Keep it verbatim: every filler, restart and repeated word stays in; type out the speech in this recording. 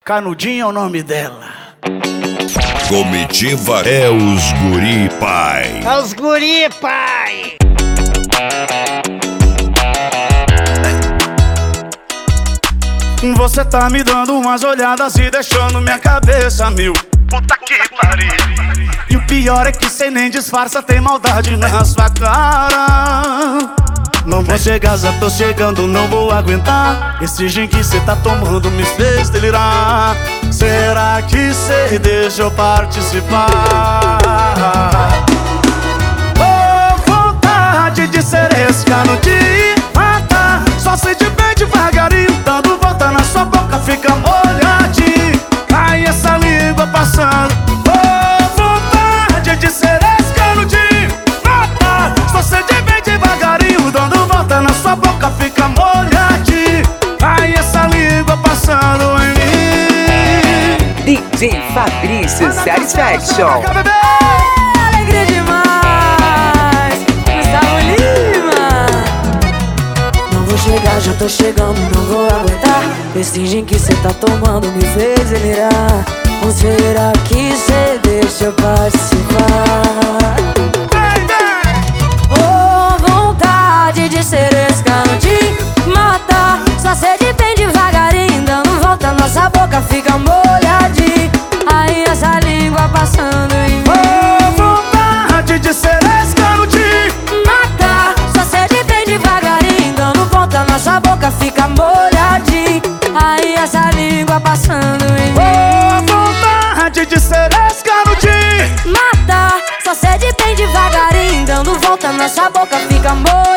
Canudinho é o nome dela. Comitiva é os guri, pai. É os guri, pai. Você tá me dando umas olhadas e deixando minha cabeça mil. Puta que pariu. E o pior é que cê nem disfarça, tem maldade na sua cara. Não vou chegar, já tô chegando, não vou aguentar. Esse gin que cê tá tomando me fez delirar. Será que cê deixa eu participar? Oh, vontade de ser esse canudinho, mata. Só sei de bem devagarinho, dando volta na sua boca, fica molhadinho. Ai, essa língua passando. Oh, vontade de ser esse canudinho, mata. Só sei de bem devagarinho, dando volta na sua boca, fica molhadinho. Ai, essa língua passando em mim. D J Fabrício Satisfaction. Alegria demais, Gustavo Lima. Não vou chegar, já tô chegando, não vou aguentar. Esse gin que cê tá tomando me fez delirar. Ou será que cê deixa eu participar? Oh, vontade de ser esse canudinho, mata. Só sede bem devagarinho, dando volta, nossa boca fica molhadinha. Aí essa língua passando em mim. Oh, vontade de ser esse canudinho, mata. Só sede bem devagarinho, dando volta, nossa boca fica molhadinha. Aí essa língua passando em mim. oh, vontade de ser esse canudinho, mata. Só sede bem devagarinho, dando volta, nossa boca fica molhadinha.